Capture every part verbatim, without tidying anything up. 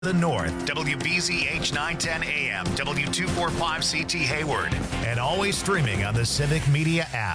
The North, W B Z H nine ten A M, W two forty-five C T Hayward, and always streaming on the Civic Media app.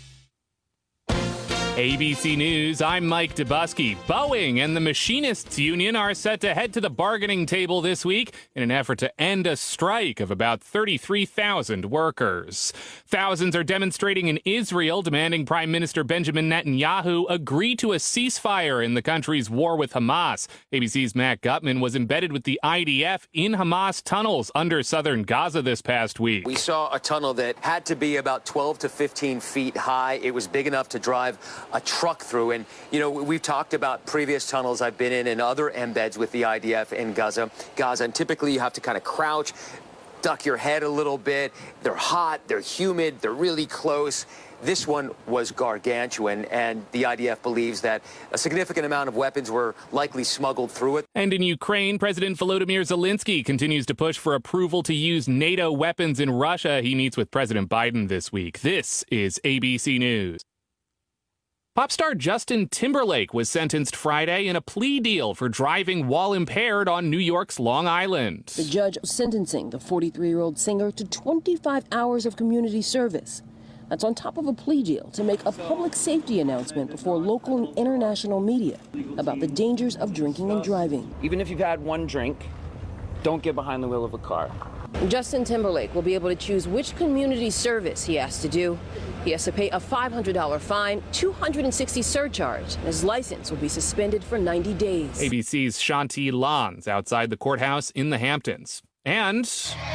A B C News, I'm Mike Dubusky. Boeing and the Machinists Union are set to head to the bargaining table this week in an effort to end a strike of about thirty-three thousand workers. Thousands are demonstrating in Israel, demanding Prime Minister Benjamin Netanyahu agree to a ceasefire in the country's war with Hamas. A B C's Matt Gutman was embedded with the I D F in Hamas tunnels under southern Gaza this past week. We saw a tunnel that had to be about twelve to fifteen feet high. It was big enough to drive a truck through. And, you know, we've talked about previous tunnels I've been in and other embeds with the I D F in Gaza. Gaza, and typically you have to kind of crouch, duck your head a little bit. They're hot, they're humid, they're really close. This one was gargantuan, and the I D F believes that a significant amount of weapons were likely smuggled through it. And in Ukraine, President Volodymyr Zelensky continues to push for approval to use NATO weapons in Russia. He meets with President Biden this week. This is A B C News. Pop star Justin Timberlake was sentenced Friday in a plea deal for driving while impaired on New York's Long Island. The judge sentencing the forty-three-year-old singer to twenty-five hours of community service. That's on top of a plea deal to make a public safety announcement before local and international media about the dangers of drinking and driving. Even if you've had one drink, don't get behind the wheel of a car. Justin Timberlake will be able to choose which community service he has to do. He has to pay a five hundred dollars fine, two hundred sixty dollars surcharge, and his license will be suspended for ninety days. A B C's Shanti Lans outside the courthouse in the Hamptons. And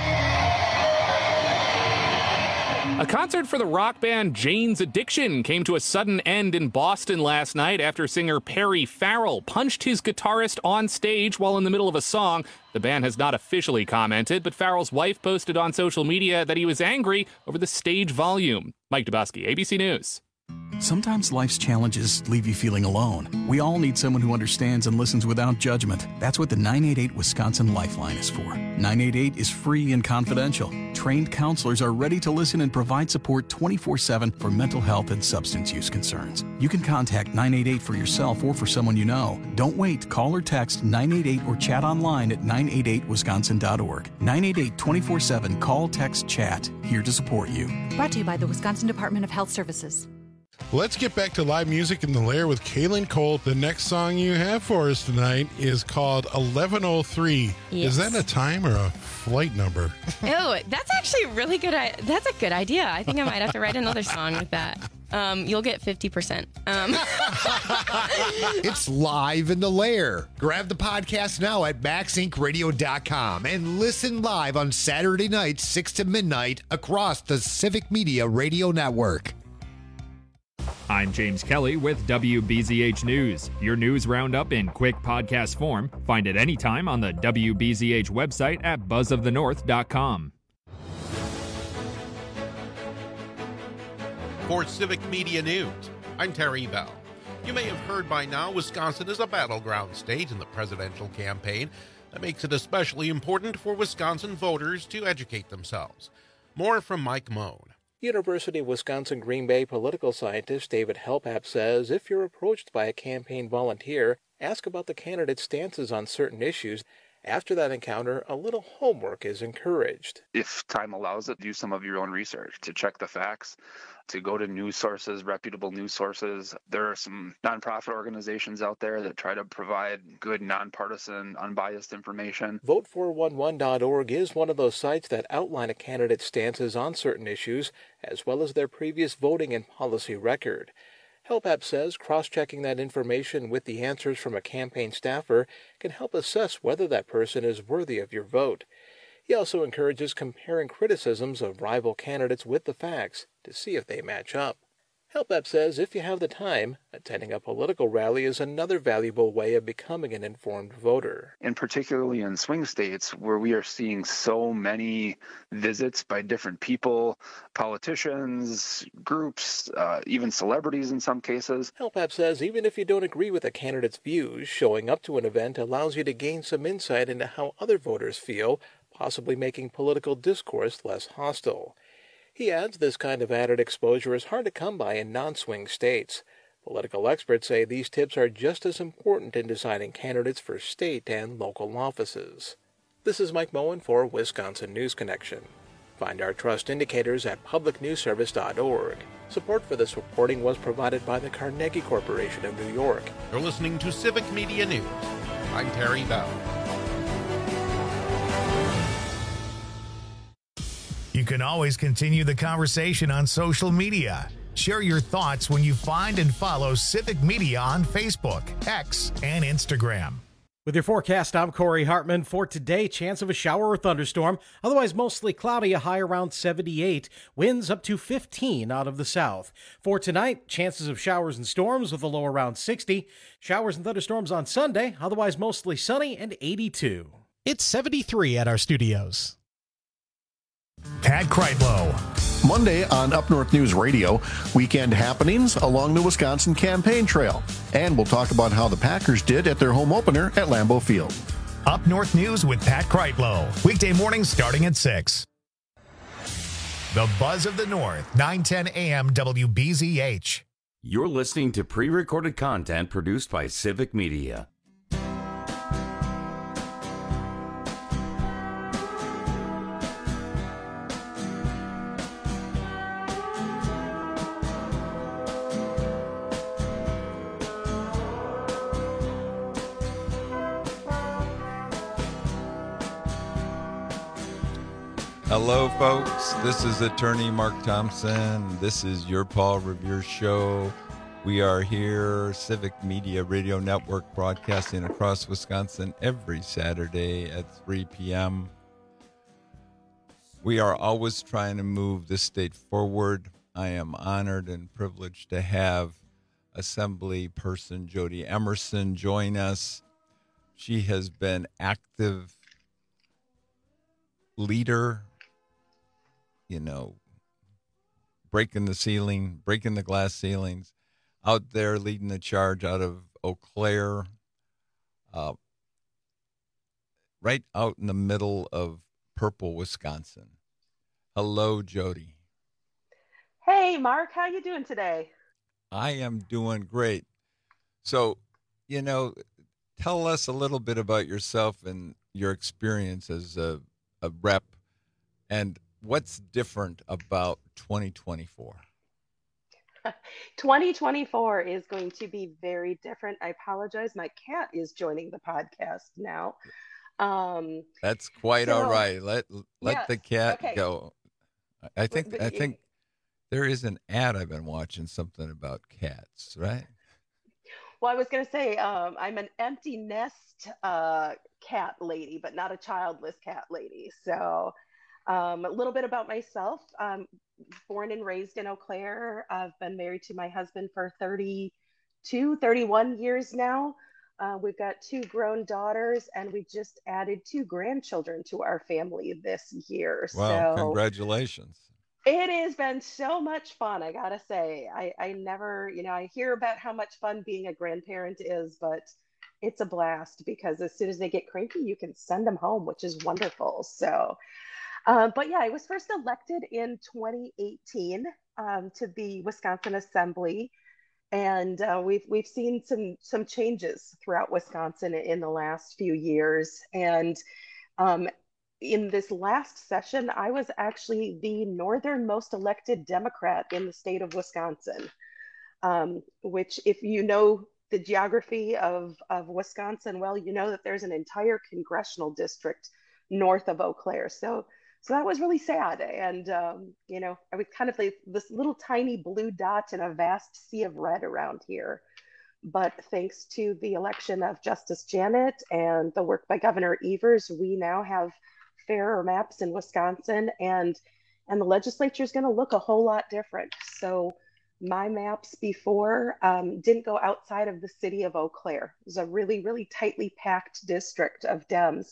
a concert for the rock band Jane's Addiction came to a sudden end in Boston last night after singer Perry Farrell punched his guitarist on stage while in the middle of a song. The band has not officially commented, but Farrell's wife posted on social media that he was angry over the stage volume. Mike Dubusky, A B C News. Sometimes life's challenges leave you feeling alone. We all need someone who understands and listens without judgment. That's what the nine eight eight Wisconsin Lifeline is for. nine eight eight is free and confidential. Trained counselors are ready to listen and provide support twenty-four seven for mental health and substance use concerns. You can contact nine eight eight for yourself or for someone you know. Don't wait. Call or text nine eight eight or chat online at nine eight eight wisconsin dot org. nine eight eight twenty-four seven. Call, text, chat. Here to support you. Brought to you by the Wisconsin Department of Health Services. Let's get back to live music in the Lair with Kaylin Cole. The next song you have for us tonight is called eleven oh three. Yes. Is that a time or a flight number? Oh, that's actually really good. That's a good idea. I think I might have to write another song with that. Um, you'll get fifty percent. Um. It's live in the Lair. Grab the podcast now at max inc radio dot com and listen live on Saturday nights, six to midnight, across the Civic Media Radio Network. I'm James Kelly with W B Z H News. Your news roundup in quick podcast form. Find it anytime on the W B Z H website at buzz of the north dot com. For Civic Media News, I'm Terry Bell. You may have heard by now Wisconsin is a battleground state in the presidential campaign. That makes it especially important for Wisconsin voters to educate themselves. More from Mike Moan. University of Wisconsin Green Bay political scientist David Helpap says if you're approached by a campaign volunteer, ask about the candidate's stances on certain issues. After that encounter, a little homework is encouraged. If time allows it, do some of your own research to check the facts, to go to news sources, reputable news sources. There are some nonprofit organizations out there that try to provide good, nonpartisan, unbiased information. vote four one one dot org is one of those sites that outline a candidate's stances on certain issues, as well as their previous voting and policy record. Helpap says cross-checking that information with the answers from a campaign staffer can help assess whether that person is worthy of your vote. He also encourages comparing criticisms of rival candidates with the facts to see if they match up. Helpap says if you have the time, attending a political rally is another valuable way of becoming an informed voter. And particularly in swing states where we are seeing so many visits by different people, politicians, groups, uh, even celebrities in some cases. Helpap says even if you don't agree with a candidate's views, showing up to an event allows you to gain some insight into how other voters feel, possibly making political discourse less hostile. He adds this kind of added exposure is hard to come by in non-swing states. Political experts say these tips are just as important in deciding candidates for state and local offices. This is Mike Moen for Wisconsin News Connection. Find our trust indicators at public news service dot org. Support for this reporting was provided by the Carnegie Corporation of New York. You're listening to Civic Media News. I'm Terry Bell. You can always continue the conversation on social media. Share your thoughts when you find and follow Civic Media on Facebook, X, and Instagram. With your forecast, I'm Corey Hartman. For today, chance of a shower or thunderstorm. Otherwise, mostly cloudy, a high around seventy-eight. Winds up to fifteen out of the south. For tonight, chances of showers and storms with a low around sixty. Showers and thunderstorms on Sunday. Otherwise, mostly sunny and eighty-two. It's seventy-three at our studios. Pat Kreitlow. Monday on Up North News Radio, weekend happenings along the Wisconsin campaign trail. And we'll talk about how the Packers did at their home opener at Lambeau Field. Up North News with Pat Kreitlow. Weekday mornings starting at six. The Buzz of the North, nine ten A M W B Z H. You're listening to pre-recorded content produced by Civic Media. Hello, folks. This is attorney Mark Thompson. This is your Paul Revere Show. We are here, Civic Media Radio Network, broadcasting across Wisconsin every Saturday at three p.m. We are always trying to move the state forward. I am honored and privileged to have Assembly Person Jody Emerson join us. She has been active leader, you know, breaking the ceiling, breaking the glass ceilings, out there leading the charge out of Eau Claire, uh, right out in the middle of purple Wisconsin. Hello, Jody. Hey, Mark, how you doing today? I am doing great. So, you know, tell us a little bit about yourself and your experience as a, a rep, and what's different about twenty twenty-four? twenty twenty-four is going to be very different. I apologize. My cat is joining the podcast now. Um, That's quite so, all right. Let let yes, the cat okay. go. I think But- I think there is an ad I've been watching, something about cats, right? Well, I was going to say um, I'm an empty nest uh, cat lady, but not a childless cat lady. So um, a little bit about myself. Um, born and raised in Eau Claire. I've been married to my husband for thirty-two, thirty-one years now. Uh, we've got two grown daughters, and we just added two grandchildren to our family this year. Wow, so congratulations. it has been so much fun, I gotta say. I, I never, you know, I hear about how much fun being a grandparent is, but it's a blast because as soon as they get cranky, you can send them home, which is wonderful. So, uh, but yeah, I was first elected in twenty eighteen um, to the Wisconsin Assembly. And uh, we've we've seen some some changes throughout Wisconsin in the last few years. And um, in this last session, I was actually the northernmost elected Democrat in the state of Wisconsin, um, which if you know the geography of, of Wisconsin, well, you know that there's an entire congressional district north of Eau Claire. So, so that was really sad. And, um, you know, I was kind of like this little tiny blue dot in a vast sea of red around here. But thanks to the election of Justice Janet and the work by Governor Evers, we now have fairer maps in Wisconsin, and and the legislature is going to look a whole lot different. So my maps before um, didn't go outside of the city of Eau Claire. It was a really, really tightly packed district of Dems.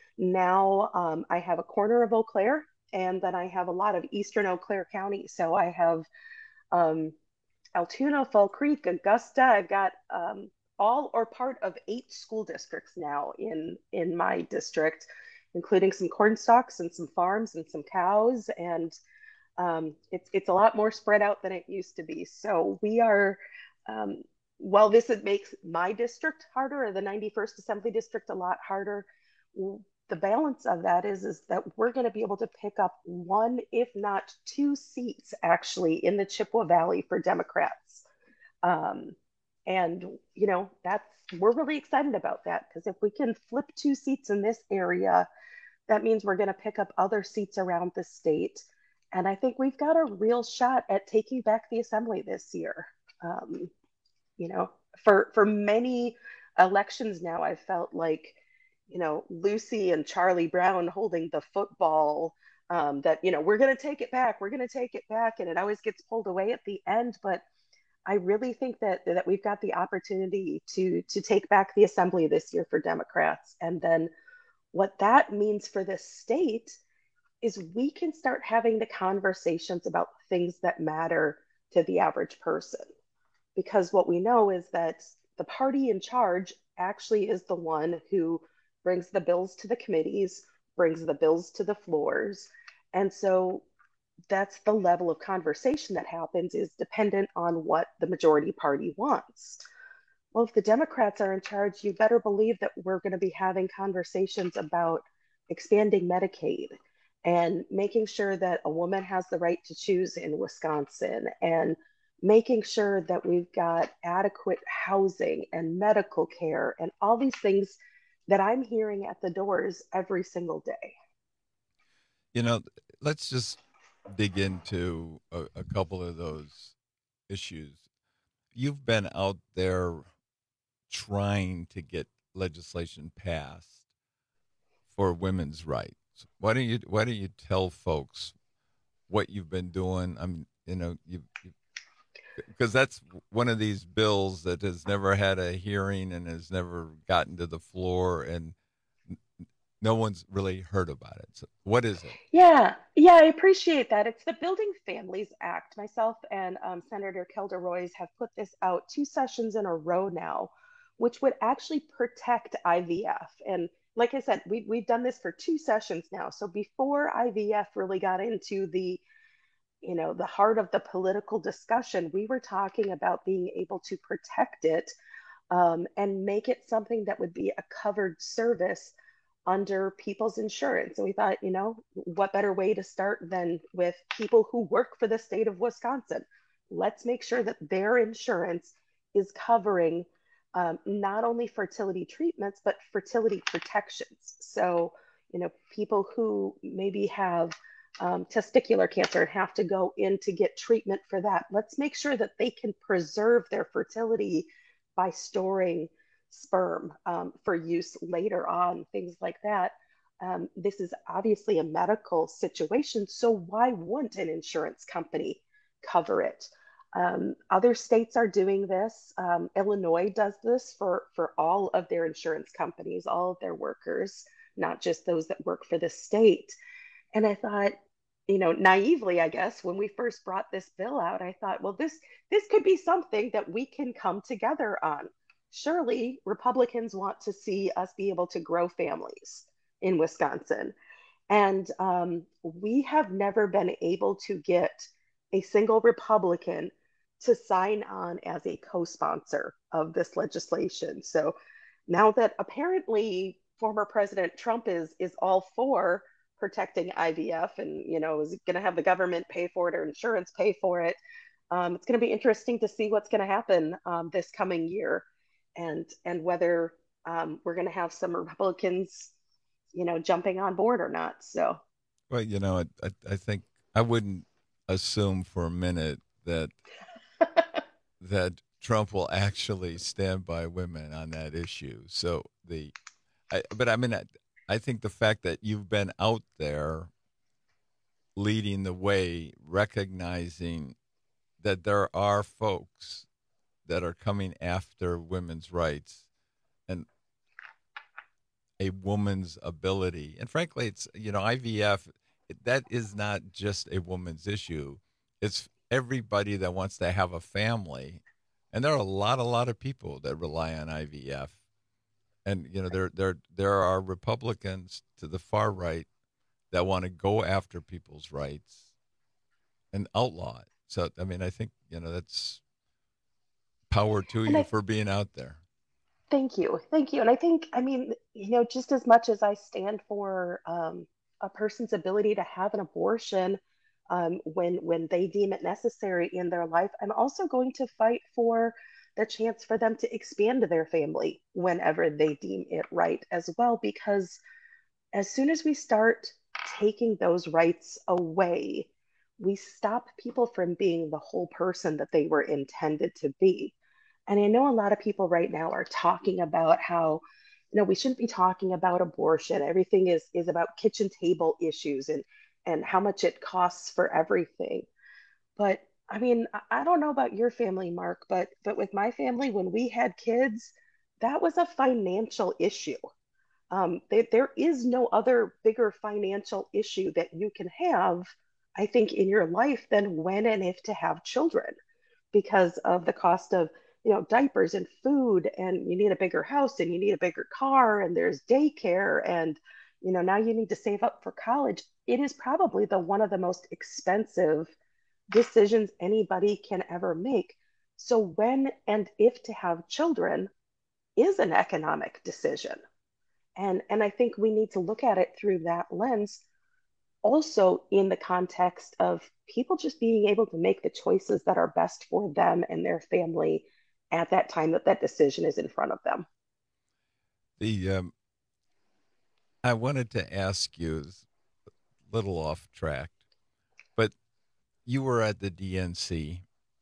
Now um, I have a corner of Eau Claire, and then I have a lot of eastern Eau Claire County. So I have um, Altoona, Fall Creek, Augusta. I've got um, all or part of eight school districts now in, in my district, including some corn stalks and some farms and some cows. And um, it's, it's a lot more spread out than it used to be. So we are um, while this makes my district harder, or the ninety-first Assembly District, a lot harder, the balance of that is, is that we're going to be able to pick up one, if not two seats, actually, in the Chippewa Valley for Democrats. Um, and, you know, that's, we're really excited about that, because if we can flip two seats in this area, that means we're going to pick up other seats around the state. And I think we've got a real shot at taking back the Assembly this year. Um, you know, for, for many elections now, I felt like, you know, Lucy and Charlie Brown holding the football, um, that, you know, we're going to take it back, we're going to take it back. And it always gets pulled away at the end. But I really think that, that we've got the opportunity to, to take back the Assembly this year for Democrats. And then what that means for the state is we can start having the conversations about things that matter to the average person. Because what we know is that the party in charge actually is the one who brings the bills to the committees, brings the bills to the floors. And so that's the level of conversation that happens, is dependent on what the majority party wants. Well, if the Democrats are in charge, you better believe that we're going to be having conversations about expanding Medicaid and making sure that a woman has the right to choose in Wisconsin, and making sure that we've got adequate housing and medical care and all these things that I'm hearing at the doors every single day. You know, let's just dig into a, a couple of those issues. You've been out there trying to get legislation passed for women's rights. Why don't you Why don't you tell folks what you've been doing? I mean, you know, you because that's one of these bills that has never had a hearing and has never gotten to the floor, and no one's really heard about it. So what is it? Yeah, yeah, I appreciate that. It's the Building Families Act. Myself and um, Senator Kelda Roys have put this out two sessions in a row now, which would actually protect I V F. And like I said, we, we've done this for two sessions now. So before I V F really got into the, you know, the heart of the political discussion, we were talking about being able to protect it um, and make it something that would be a covered service under people's insurance. And we thought, you know, what better way to start than with people who work for the state of Wisconsin? Let's make sure that their insurance is covering um, not only fertility treatments, but fertility protections. So, you know, people who maybe have um, testicular cancer and have to go in to get treatment for that, let's make sure that they can preserve their fertility by storing sperm um, for use later on, things like that. Um, this is obviously a medical situation, so why wouldn't an insurance company cover it? Um, other states are doing this. Um, Illinois does this for, for all of their insurance companies, all of their workers, not just those that work for the state. And I thought, you know, naively, I guess, when we first brought this bill out, I thought, well, this this could be something that we can come together on. Surely Republicans want to see us be able to grow families in Wisconsin. And um, we have never been able to get a single Republican to sign on as a co-sponsor of this legislation. So now that apparently former President Trump is is all for protecting I V F and, you know, is going to have the government pay for it or insurance pay for it, um, it's going to be interesting to see what's going to happen um, this coming year. And and whether um, we're going to have some Republicans, you know, jumping on board or not. So, well, you know, I, I think I wouldn't assume for a minute that that Trump will actually stand by women on that issue. So the, I, but I mean, I, I think the fact that you've been out there leading the way, recognizing that there are folks that are coming after women's rights and a woman's ability. And frankly, it's, you know, I V F, that is not just a woman's issue. It's everybody that wants to have a family. And there are a lot, a lot of people that rely on I V F. And, you know, there, there, there are Republicans to the far right that want to go after people's rights and outlaw it. So, I mean, I think, you know, that's, power to And you I- for being out there. Thank you. Thank you. And I think, I mean, you know, just as much as I stand for um, a person's ability to have an abortion um, when when they deem it necessary in their life, I'm also going to fight for the chance for them to expand their family whenever they deem it right as well. Because as soon as we start taking those rights away, we stop people from being the whole person that they were intended to be. And I know a lot of people right now are talking about how, you know, we shouldn't be talking about abortion. Everything is is about kitchen table issues and and how much it costs for everything. But I mean, I- I don't know about your family, Mark, but but with my family, when we had kids, that was a financial issue. Um, there, there is no other bigger financial issue that you can have, I think, in your life than when and if to have children, because of the cost of, you know, diapers and food, and you need a bigger house and you need a bigger car, and there's daycare, and, you know, now you need to save up for college. It is probably the one of the most expensive decisions anybody can ever make. So when and if to have children is an economic decision. And, and I think we need to look at it through that lens, also in the context of people just being able to make the choices that are best for them and their family at that time that that decision is in front of them. The um, I wanted to ask you, it's a little off track, but you were at the D N C,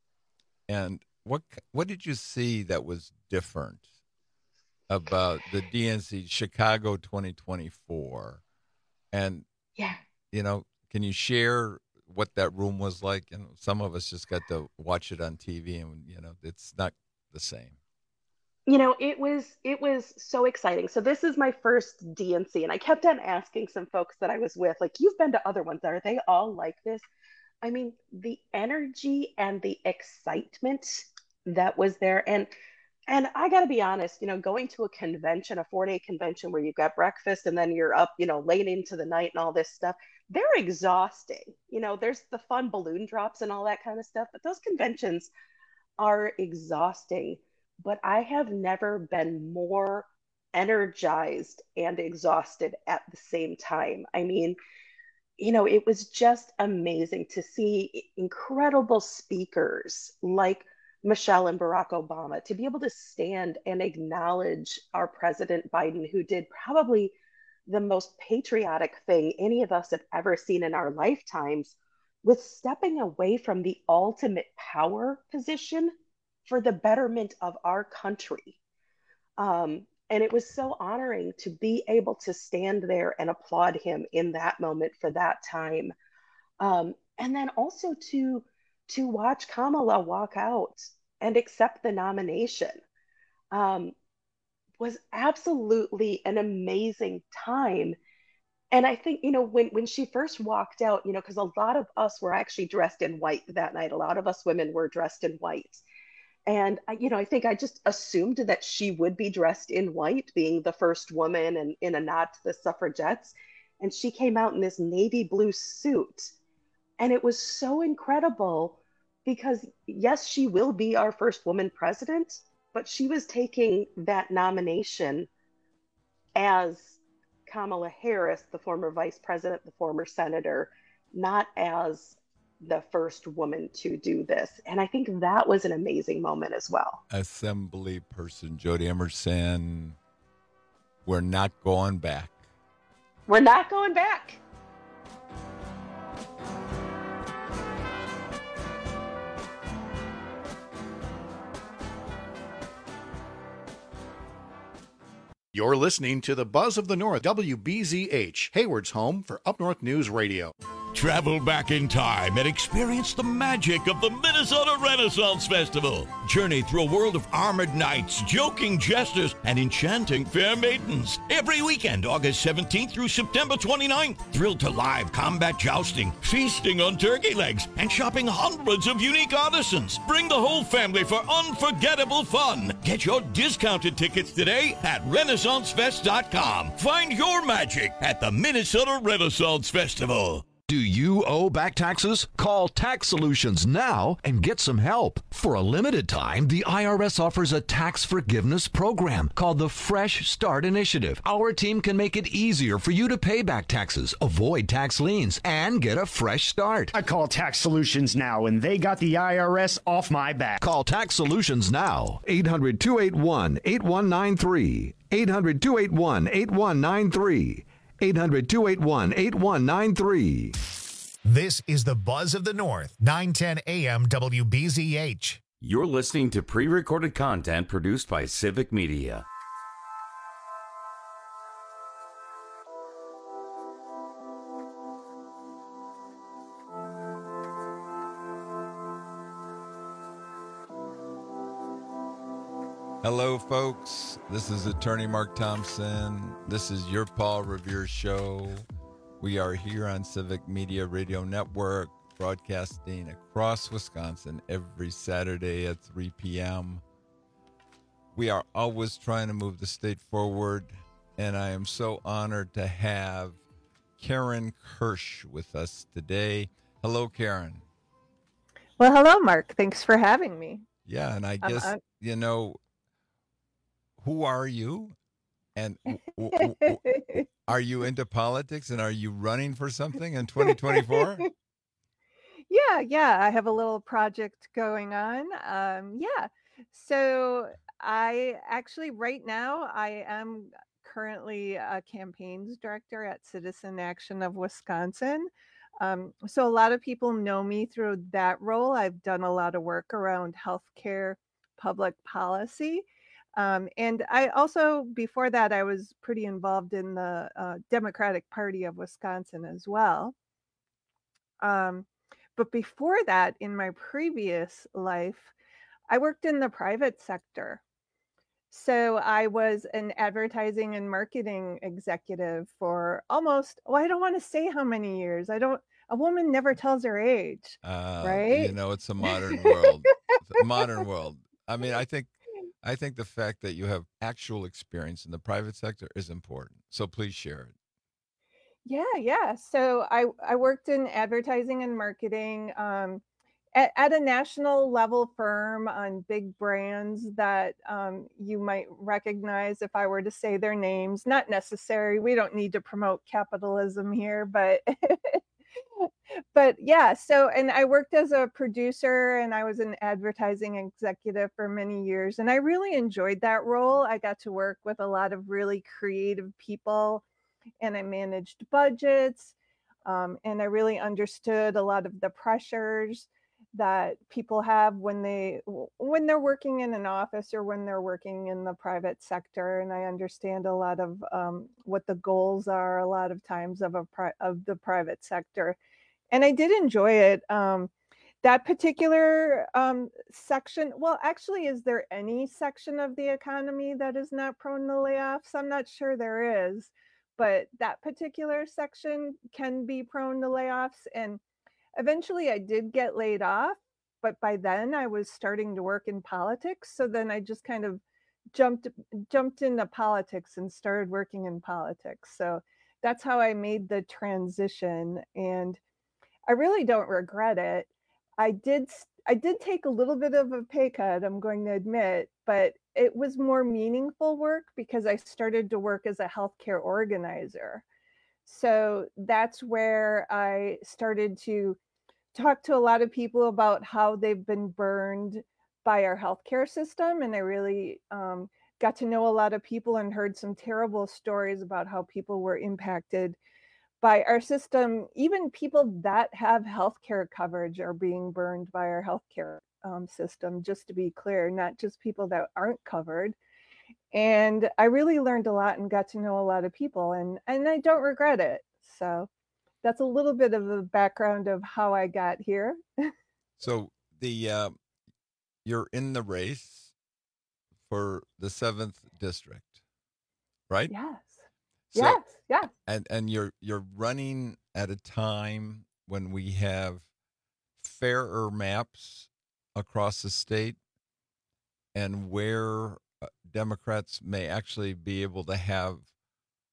and what what did you see that was different about the D N C Chicago twenty twenty-four? And yeah, you know, can you share what that room was like? And some of us just got to watch it on T V, and you know, it's not the same. You know, it was it was so exciting. So this is my first D N C, and I kept on asking some folks that I was with, like, you've been to other ones, are they all like this? I mean, the energy and the excitement that was there, and and I got to be honest, you know, going to a convention, a four-day convention where you've got breakfast and then you're up, you know, late into the night and all this stuff, they're exhausting. You know, there's the fun balloon drops and all that kind of stuff, but those conventions are exhausting. But I have never been more energized and exhausted at the same time. I mean, you know, it was just amazing to see incredible speakers like Michelle and Barack Obama, to be able to stand and acknowledge our President Biden, who did probably the most patriotic thing any of us have ever seen in our lifetimes, with stepping away from the ultimate power position for the betterment of our country. Um, and it was so honoring to be able to stand there and applaud him in that moment for that time. Um, and then also to, to watch Kamala walk out and accept the nomination um, was absolutely an amazing time. And I think, you know, when, when she first walked out, you know, because a lot of us were actually dressed in white that night. A lot of us women were dressed in white. And, I, you know, I think I just assumed that she would be dressed in white, being the first woman and in a nod to the suffragettes. And she came out in this navy blue suit. And it was so incredible because, yes, she will be our first woman president, but she was taking that nomination as Kamala Harris, the former vice president, the former senator, not as the first woman to do this. And I think that was an amazing moment as well. Assembly person Jody Emerson, we're not going back. We're not going back. You're listening to the Buzz of the North, W B Z H, Hayward's home for Up North News Radio. Travel back in time and experience the magic of the Minnesota Renaissance Festival. Journey through a world of armored knights, joking jesters, and enchanting fair maidens. Every weekend, August seventeenth through September twenty-ninth. Thrilled to live combat jousting, feasting on turkey legs, and shopping hundreds of unique artisans. Bring the whole family for unforgettable fun. Get your discounted tickets today at Renaissance Fest dot com. Find your magic at the Minnesota Renaissance Festival. Do you owe back taxes? Call Tax Solutions now and get some help. For a limited time, the I R S offers a tax forgiveness program called the Fresh Start Initiative. Our team can make it easier for you to pay back taxes, avoid tax liens, and get a fresh start. I call Tax Solutions now, and they got the I R S off my back. Call Tax Solutions now. eight hundred, two eight one, eight one nine three. eight hundred, two eight one, eight one nine three. eight hundred, two eight one, eight one nine three. This is the Buzz of the North, nine ten A M W B Z H. You're listening to pre-recorded content produced by Civic Media. Hello, folks. This is Attorney Mark Thompson. This is your Paul Revere Show. We are here on Civic Media Radio Network, broadcasting across Wisconsin every Saturday at three p.m. We are always trying to move the state forward, and I am so honored to have Karen Kirsch with us today. Hello, Karen. Well, hello, Mark. Thanks for having me. Yeah, and I Um, guess, I'm- you know, who are you? And w- w- w- are you into politics, and are you running for something in twenty twenty-four? Yeah, yeah. I have a little project going on. Um, yeah. So I actually, right now, I am currently a campaigns director at Citizen Action of Wisconsin. Um, so a lot of people know me through that role. I've done a lot of work around healthcare, public policy. Um, and I also, before that, I was pretty involved in the uh, Democratic Party of Wisconsin as well. Um, but before that, in my previous life, I worked in the private sector. So I was an advertising and marketing executive for almost, well, I don't want to say how many years. I don't, a woman never tells her age, Uh, right? You know, it's a modern world. It's a modern world. I mean, I think, I think the fact that you have actual experience in the private sector is important. So please share it. Yeah, yeah. So I I worked in advertising and marketing um, at, at a national level firm on big brands that um, you might recognize if I were to say their names. Not necessary. We don't need to promote capitalism here, but but yeah. So and I worked as a producer, and I was an advertising executive for many years, and I really enjoyed that role. I got to work with a lot of really creative people, and I managed budgets, um, and I really understood a lot of the pressures that people have when they when they're working in an office or when they're working in the private sector. And I understand a lot of um, what the goals are a lot of times of a pri- of the private sector, and I did enjoy it. Um, that particular um, section, well, actually, is there any section of the economy that is not prone to layoffs? I'm not sure there is. But that particular section can be prone to layoffs. And eventually I did get laid off, but by then I was starting to work in politics. So then I just kind of jumped jumped into politics and started working in politics. So that's how I made the transition. And I really don't regret it. I did I did take a little bit of a pay cut, I'm going to admit, but it was more meaningful work because I started to work as a healthcare organizer. So that's where I started to talk to a lot of people about how they've been burned by our healthcare system. And I really um, got to know a lot of people and heard some terrible stories about how people were impacted by our system. Even people that have healthcare coverage are being burned by our healthcare um, system, just to be clear, not just people that aren't covered. And I really learned a lot and got to know a lot of people, and, and I don't regret it. So that's a little bit of the background of how I got here. So the uh, you're in the race for the seventh district, right? Yes. So- yes. Yes. And and you're you're running at a time when we have fairer maps across the state, and where uh, Democrats may actually be able to have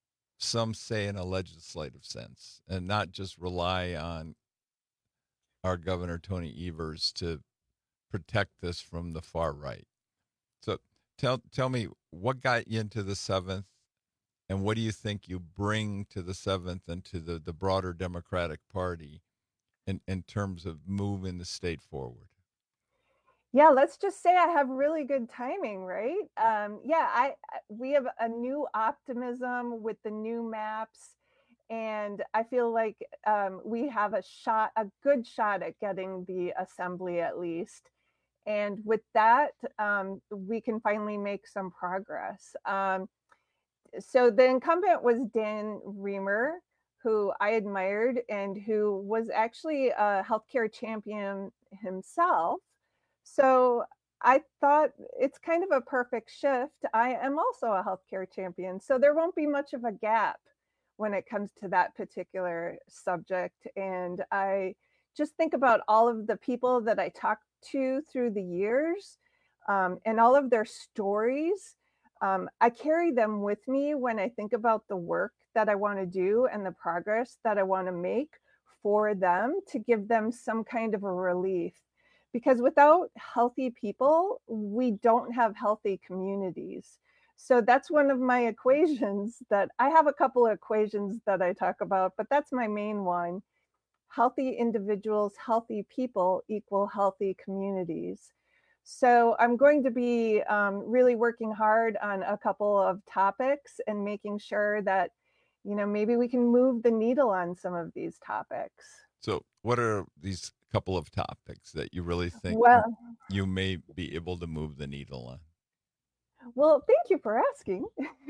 some say in a legislative sense, and not just rely on our Governor Tony Evers to protect us from the far right. So tell tell me, what got you into the seventh, and what do you think you bring to the seventh and to the, the broader Democratic Party in, in terms of moving the state forward? Yeah, let's just say I have really good timing, right? Um, yeah, I we have a new optimism with the new maps, and I feel like um, we have a shot, a good shot at getting the assembly at least. And with that, um, we can finally make some progress. Um, so the incumbent was Dan Reamer, who I admired and who was actually a healthcare champion himself. So I thought it's kind of a perfect shift. I am also a healthcare champion, so there won't be much of a gap when it comes to that particular subject. And I just think about all of the people that I talked to through the years um, and all of their stories. Um, I carry them with me when I think about the work that I want to do and the progress that I want to make for them, to give them some kind of a relief. Because without healthy people, we don't have healthy communities. So that's one of my equations that I have a couple of equations that I talk about, but that's my main one. Healthy individuals, healthy people equal healthy communities. So I'm going to be um, really working hard on a couple of topics and making sure that, you know, maybe we can move the needle on some of these topics. So what are these couple of topics that you really think well, you may be able to move the needle on? Well, thank you for asking.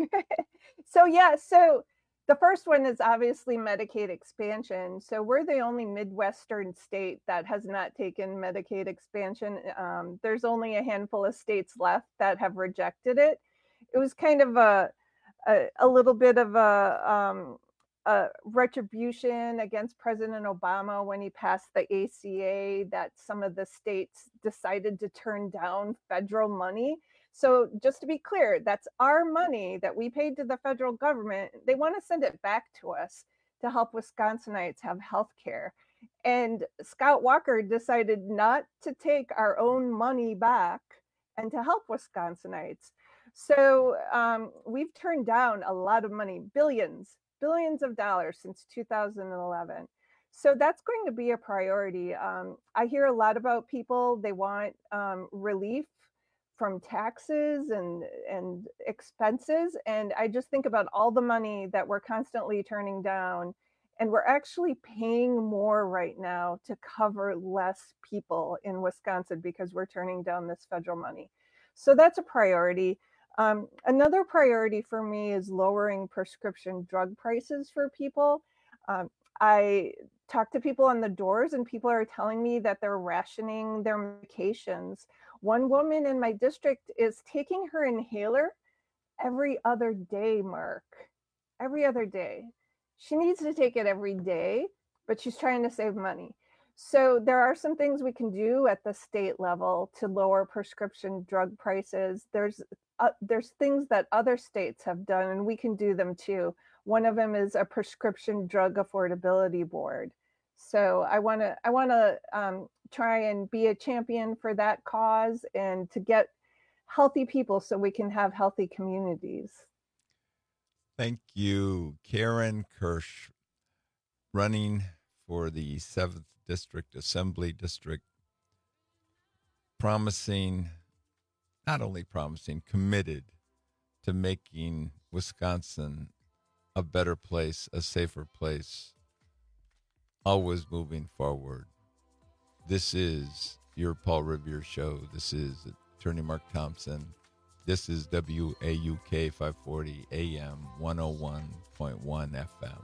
So yeah, so the first one is obviously Medicaid expansion. So we're the only Midwestern state that has not taken Medicaid expansion. Um, there's only a handful of states left that have rejected it. It was kind of a a, a little bit of a um, Uh, retribution against President Obama when he passed the A C A, that some of the states decided to turn down federal money. So just to be clear, that's our money that we paid to the federal government. They want to send it back to us to help Wisconsinites have health care. And Scott Walker decided not to take our own money back and to help Wisconsinites. So um, we've turned down a lot of money, billions, billions of dollars since two thousand eleven. So that's going to be a priority. Um, I hear a lot about people, they want um, relief from taxes and, and expenses. And I just think about all the money that we're constantly turning down. And we're actually paying more right now to cover less people in Wisconsin because we're turning down this federal money. So that's a priority. Um, another priority for me is lowering prescription drug prices for people. Um, I talk to people on the doors and people are telling me that they're rationing their medications. One woman in my district is taking her inhaler every other day, Mark, every other day. She needs to take it every day, but she's trying to save money. So there are some things we can do at the state level to lower prescription drug prices. There's uh, there's things that other states have done, and we can do them too. One of them is a prescription drug affordability board. So I want to I want to um, try and be a champion for that cause and to get healthy people so we can have healthy communities. Thank you, Karen Kirsch, running for the seventh District Assembly District, promising, not only promising, committed to making Wisconsin a better place, a safer place, always moving forward. This is your Paul Revere Show. This is Attorney Mark Thompson. This is W A U K five forty A M one oh one point one F M.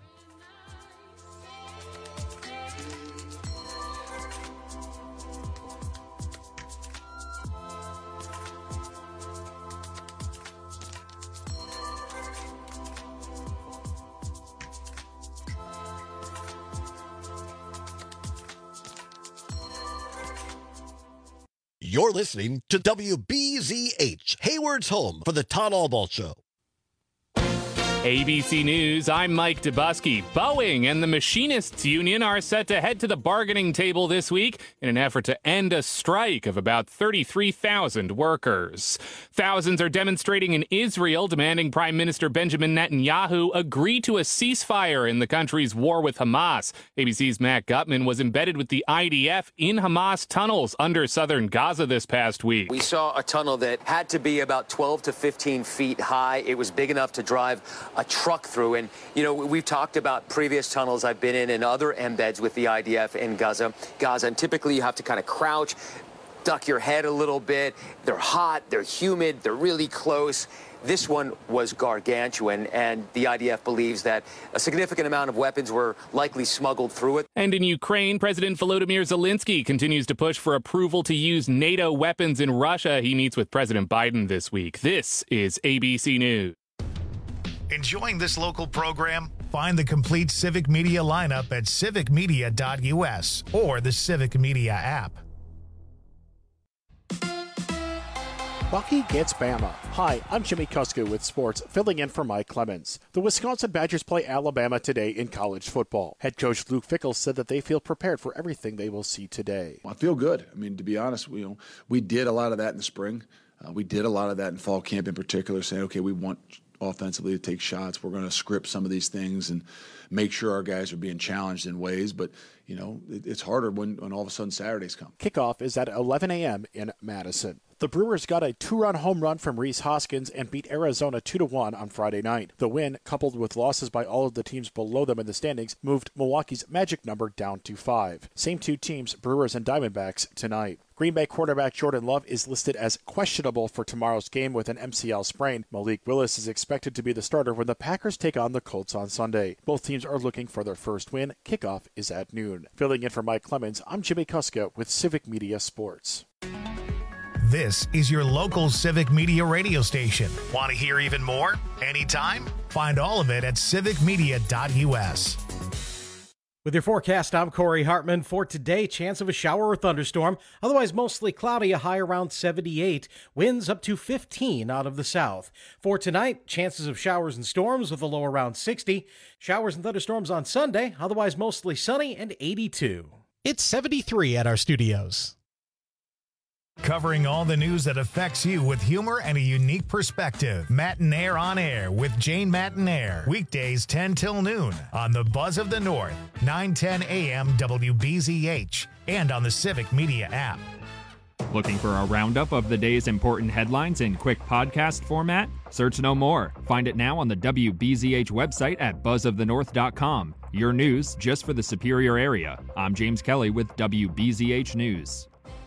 You're listening to W B Z H, Hayward's home for the Todd Albaugh Show. A B C News, I'm Mike Dubusky. Boeing and the Machinists Union are set to head to the bargaining table this week in an effort to end a strike of about thirty-three thousand workers. Thousands are demonstrating in Israel, demanding Prime Minister Benjamin Netanyahu agree to a ceasefire in the country's war with Hamas. A B C's Matt Gutman was embedded with the I D F in Hamas tunnels under southern Gaza this past week. We saw a tunnel that had to be about twelve to fifteen feet high. It was big enough to drive a truck through. And, you know, we've talked about previous tunnels I've been in and other embeds with the I D F in Gaza. Gaza, and typically you have to kind of crouch, duck your head a little bit. They're hot, they're humid, they're really close. This one was gargantuan, and the I D F believes that a significant amount of weapons were likely smuggled through it. And in Ukraine, President Volodymyr Zelensky continues to push for approval to use NATO weapons in Russia. He meets with President Biden this week. This is A B C News. Enjoying this local program? Find the complete Civic Media lineup at civic media dot U S or the Civic Media app. Bucky gets Bama. Hi, I'm Jimmy Kuska with sports, filling in for Mike Clemens. The Wisconsin Badgers play Alabama today in college football. Head coach Luke Fickell said that they feel prepared for everything they will see today. I feel good. I mean, to be honest, we, you know, we did a lot of that in the spring. Uh, we did a lot of that in fall camp in particular, saying, okay, we want offensively to take shots. We're going to script some of these things and make sure our guys are being challenged in ways. But, you know, it, it's harder when, when all of a sudden Saturdays come. Kickoff is at eleven a.m. in Madison. The Brewers got a two-run home run from Rhys Hoskins and beat Arizona two to one on Friday night. The win, coupled with losses by all of the teams below them in the standings, moved Milwaukee's magic number down to five. Same two teams, Brewers and Diamondbacks, tonight. Green Bay quarterback Jordan Love is listed as questionable for tomorrow's game with an M C L sprain. Malik Willis is expected to be the starter when the Packers take on the Colts on Sunday. Both teams are looking for their first win. Kickoff is at noon. Filling in for Mike Clemens, I'm Jimmy Kuska with Civic Media Sports. This is your local Civic Media radio station. Want to hear even more? Anytime? Find all of it at civic media dot U S. With your forecast, I'm Corey Hartman. For today, chance of a shower or thunderstorm. Otherwise, mostly cloudy, a high around seventy-eight. Winds up to fifteen out of the south. For tonight, chances of showers and storms with a low around sixty. Showers and thunderstorms on Sunday. Otherwise, mostly sunny and eighty-two. It's seventy-three at our studios. Covering all the news that affects you with humor and a unique perspective. Matinaire on Air with Jane Matinaire. Weekdays ten till noon on the Buzz of the North, nine ten a.m. W B Z H, and on the Civic Media app. Looking for a roundup of the day's important headlines in quick podcast format? Search no more. Find it now on the W B Z H website at buzz of the north dot com. Your news just for the Superior area. I'm James Kelly with W B Z H News.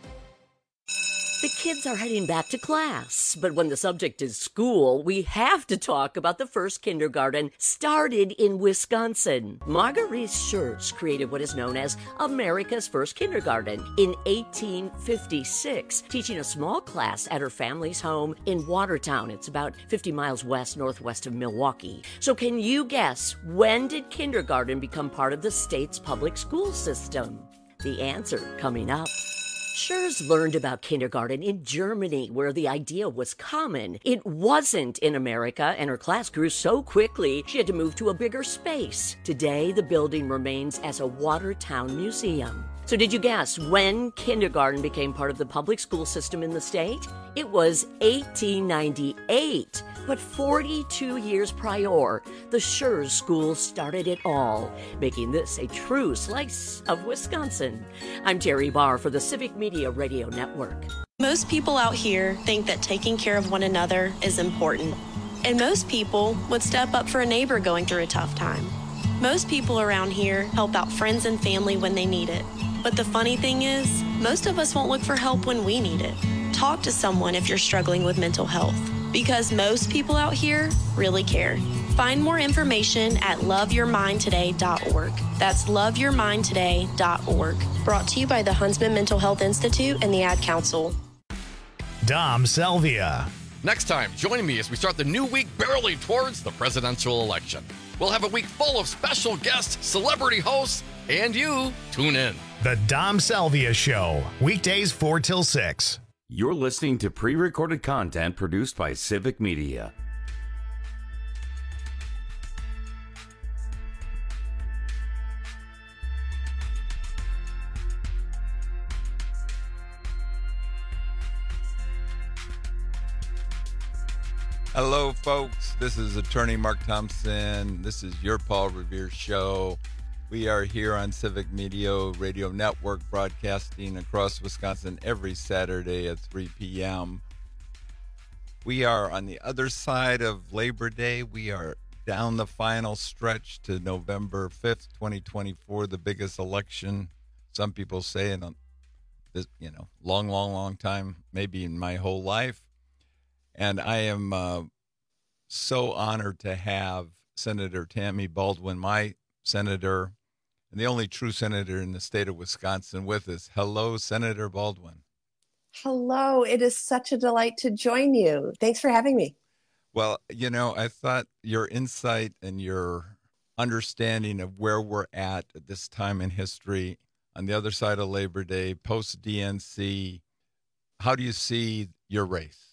The kids are heading back to class, but when the subject is school, we have to talk about the first kindergarten started in Wisconsin. Marguerite Schertz created what is known as America's first kindergarten in eighteen fifty-six, teaching a small class at her family's home in Watertown. It's about fifty miles west northwest of Milwaukee. So can you guess, when did kindergarten become part of the state's public school system? The answer coming up. Schertz learned about kindergarten in Germany, where the idea was common. It wasn't in America, and her class grew so quickly she had to move to a bigger space. Today, the building remains as a Watertown museum. So did you guess when kindergarten became part of the public school system in the state? It was eighteen ninety-eight. But forty-two years prior, the Schertz School started it all, making this a true slice of Wisconsin. I'm Terry Barr for the Civic Media Radio Network. Most people out here think that taking care of one another is important. And most people would step up for a neighbor going through a tough time. Most people around here help out friends and family when they need it. But the funny thing is, most of us won't look for help when we need it. Talk to someone if you're struggling with mental health, because most people out here really care. Find more information at love your mind today dot org. That's love your mind today dot org. Brought to you by the Huntsman Mental Health Institute and the Ad Council. Dom Selvia. Next time, join me as we start the new week barreling towards the presidential election. We'll have a week full of special guests, celebrity hosts, and you. Tune in. The Dom Selvia Show, weekdays four till six. You're listening to pre-recorded content produced by Civic Media. Hello, folks. This is attorney Mark Thompson. This is your Paul Revere Show. We are here on Civic Media Radio Network, broadcasting across Wisconsin every Saturday at three p.m. We are on the other side of Labor Day. We are down the final stretch to November fifth, twenty twenty-four, the biggest election, some people say, in a this, you know, long, long, long time, maybe in my whole life. And I am uh, so honored to have Senator Tammy Baldwin, my senator, and the only true senator in the state of Wisconsin, with us. Hello, Senator Baldwin. Hello. It is such a delight to join you. Thanks for having me. Well, you know, I thought your insight and your understanding of where we're at at this time in history, on the other side of Labor Day, post-D N C, how do you see your race?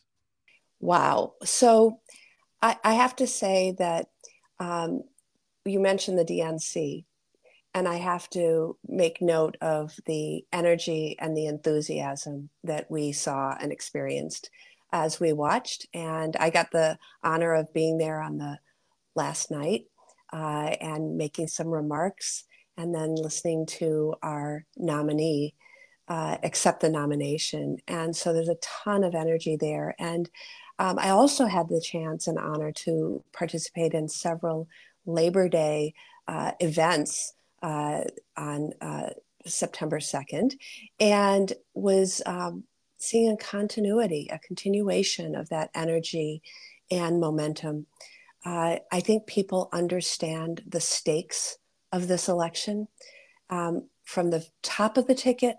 Wow. So I, I have to say that um, you mentioned the D N C, and I have to make note of the energy and the enthusiasm that we saw and experienced as we watched. And I got the honor of being there on the last night uh, and making some remarks, and then listening to our nominee uh, accept the nomination. And so there's a ton of energy there. And Um, I also had the chance and honor to participate in several Labor Day uh, events uh, on uh, September second, and was um, seeing a continuity, a continuation of that energy and momentum. Uh, I think people understand the stakes of this election, um, from the top of the ticket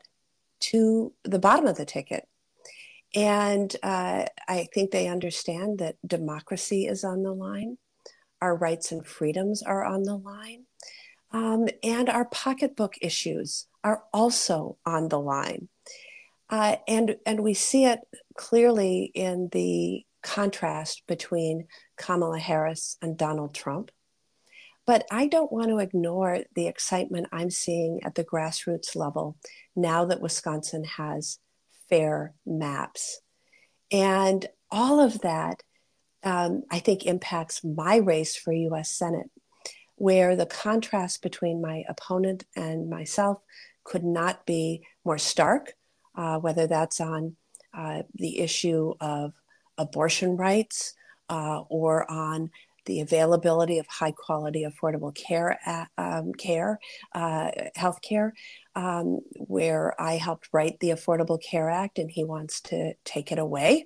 to the bottom of the ticket. And uh, I think they understand that democracy is on the line, our rights and freedoms are on the line, um, and our pocketbook issues are also on the line. Uh, and, and we see it clearly in the contrast between Kamala Harris and Donald Trump. But I don't want to ignore the excitement I'm seeing at the grassroots level now that Wisconsin has fair maps. And all of that, um, I think, impacts my race for U S Senate, where the contrast between my opponent and myself could not be more stark, uh, whether that's on uh, the issue of abortion rights uh, or on the availability of high quality, affordable care, um, care, uh, health care, um, where I helped write the Affordable Care Act and he wants to take it away.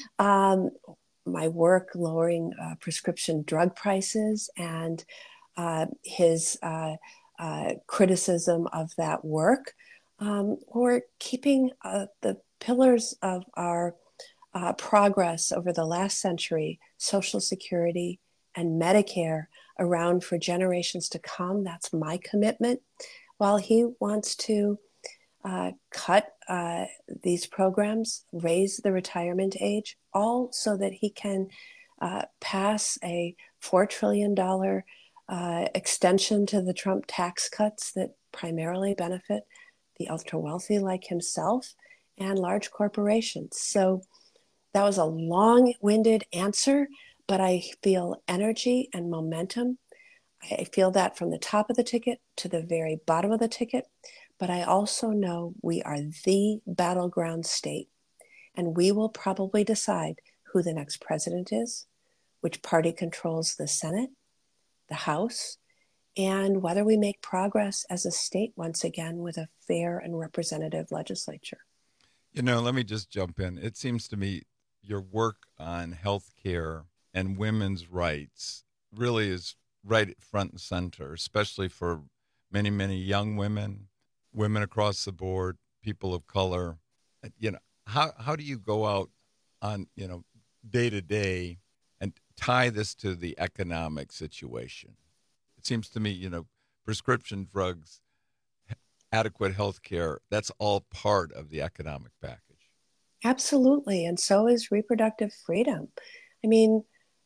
Um, my work lowering uh, prescription drug prices and uh, his uh, uh, criticism of that work, um, or keeping uh, the pillars of our uh, progress over the last century, Social Security and Medicare, around for generations to come. That's my commitment. While he wants to uh, cut uh, these programs, raise the retirement age, all so that he can uh, pass a four trillion dollars uh, extension to the Trump tax cuts that primarily benefit the ultra wealthy like himself and large corporations. So that was a long-winded answer, but I feel energy and momentum. I feel that from the top of the ticket to the very bottom of the ticket, but I also know we are the battleground state, and we will probably decide who the next president is, which party controls the Senate, the House, and whether we make progress as a state once again with a fair and representative legislature. You know, let me just jump in. It seems to me your work on health care and women's rights really is right front and center, especially for many, many young women, women across the board, people of color. You know, how how do you go out on, you know, day to day and tie this to the economic situation? It seems to me, you know, prescription drugs, adequate health care, that's all part of the economic package. Absolutely. And so is reproductive freedom. I mean,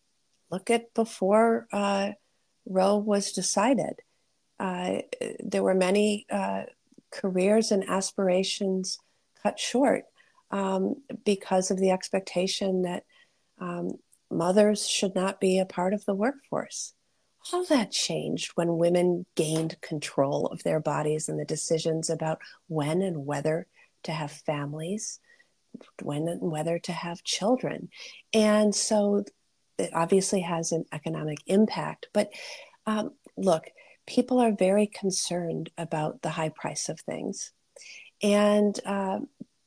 look at before uh, Roe was decided. Uh, there were many uh, careers and aspirations cut short um, because of the expectation that um, mothers should not be a part of the workforce. All that changed when women gained control of their bodies and the decisions about when and whether to have families, when and whether to have children. And so it obviously has an economic impact. But um, look, people are very concerned about the high price of things. And uh,